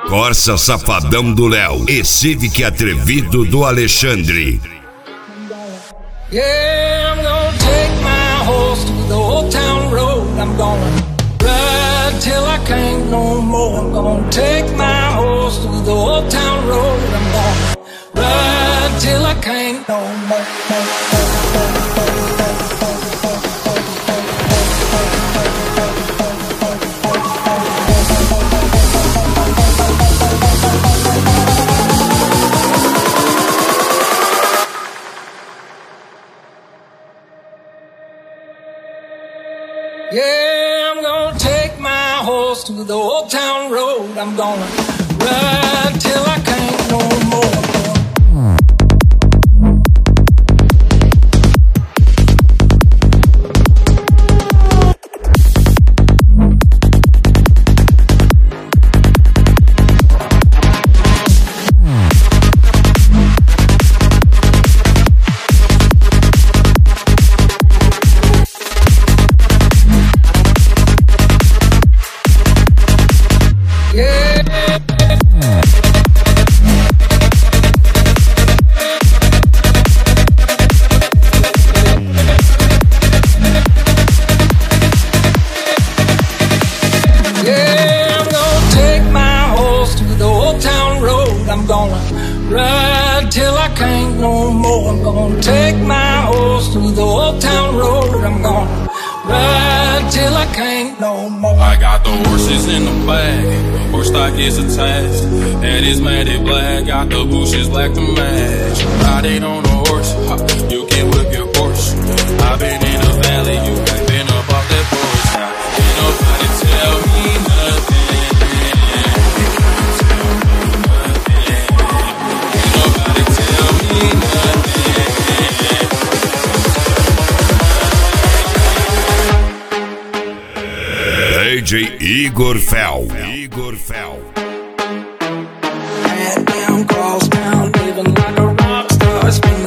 Corsa Safadão do Léo e Civic Atrevido do Alexandre. Yeah, I'm gonna take my horse to the old town road. I'm gonna ride till I can't no more. I'm gonna take my horse to the old town road. I'm gonna ride till I can't no more. Yeah, I'm gonna take my horse to the old town road. I'm gonna ride till I can't no more. I'm gonna ride till I can't no more. I'm gonna take my horse to the old town road. I'm gonna ride till I can't no more. I got the horses in the bag, horse stock is attached. Head is matted black, got the bushes black to match. Riding on a horse, you can whip your Porsche. I've been in the valley, you ain't been up off that porch. Now, ain't nobody tell me nothing. DJ Igor Fel. Head down, cross down, living like a rock star.